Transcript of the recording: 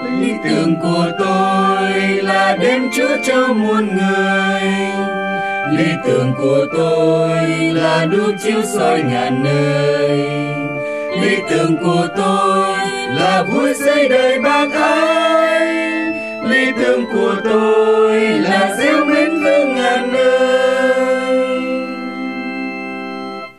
Lý tưởng của tôi là đem Chúa cho muôn người. Lý tưởng của tôi là đuốc chiếu soi ngàn nơi. Lý tưởng của tôi là vui xây đời bác ái. Lý tưởng của tôi là gieo mến thương ngàn nơi.